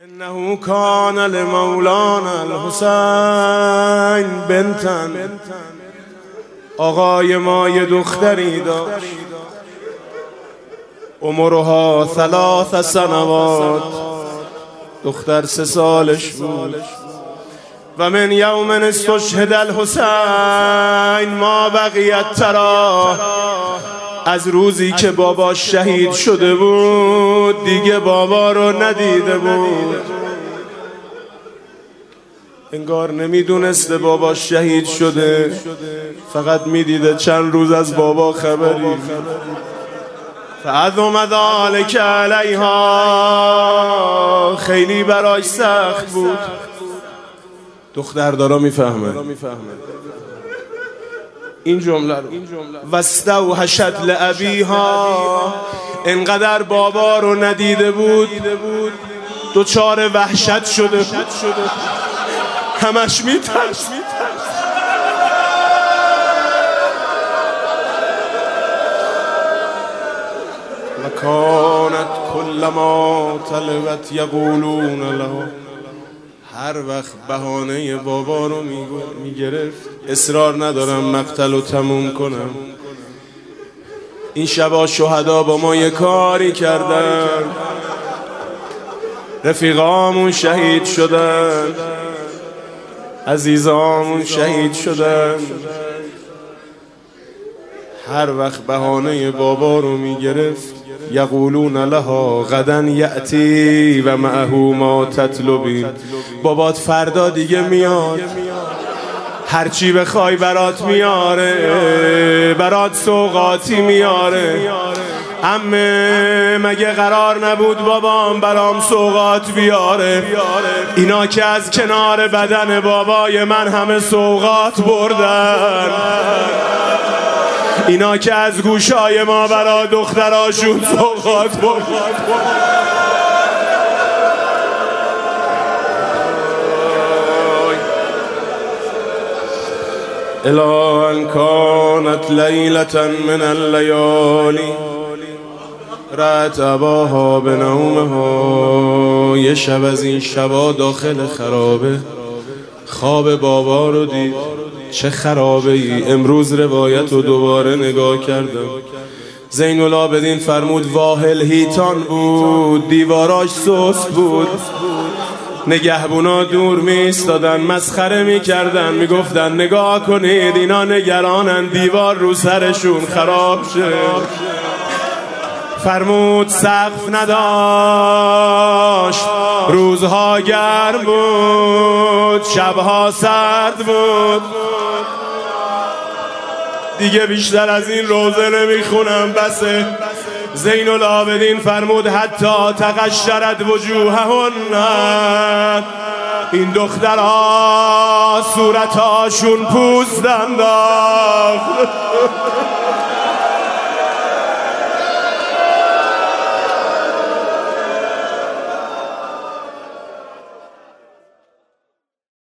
انه کان لمولانا الحسین بنتن. آقای ما یه دختری داشت، عمرها 3 سنوات، دختر 3 سالش بود. و من یوم استشهد الحسین ما بقیت ترا، از روزی که بابا شهید شده بود دیگه بابا رو ندیده بود. انگار نمیدونسته بابا شهید شده، فقط میدیده چند روز از بابا خبری. فعظم ذلک علیها، خیلی براش سخت بود. دختردارا میفهمه این جمله رو. واستوحشت لابیها، انقدر بابا رو ندیده بود دوچار وحشت شده، همش میترس. و کانت کلما طلبت یقولون له، هر وقت بهانه بابا رو میگرفت. اصرار ندارم مقتل رو تموم کنم. این شبا شهدا با ما یه کاری کردن، رفیقامون شهید شدن، عزیزامون شهید شدن. هر وقت بهانه بابا رو میگرفت یقولون لها غدا یأتی و معه ما تطلبی، بابات فردا دیگه میاد، هرچی بخوای برات میاره، برات سوغاتی میاره. عمه مگه قرار نبود بابام برام سوغات بیاره؟ اینا که از کنار بدن بابای من همه سوغات بردن، اینا که از گوشای ما برا دختراشون سوغات بردن. الا ان کانت لیلة من اللیالی رأت اباها بنومها، یه شب از این شبا داخل خرابه خواب بابا رو دید. چه خرابه ای. امروز روایت رو دوباره نگاه کردم. زین العابدین فرمود واهل هیتان بود، دیواراش سست بود. نگهبونا دور میستادن، مسخره میکردن، میگفتن نگاه کنید اینا نگرانن دیوار رو سرشون خراب شه. فرمود سقف نداشت، روزها گرم بود، شبها سرد بود. دیگه بیشتر از این روزه نمیخونم بسه. زین العابدین فرمود حتی تقشرت وجوههن، این دخترها صورتهاشون پوست انداخت.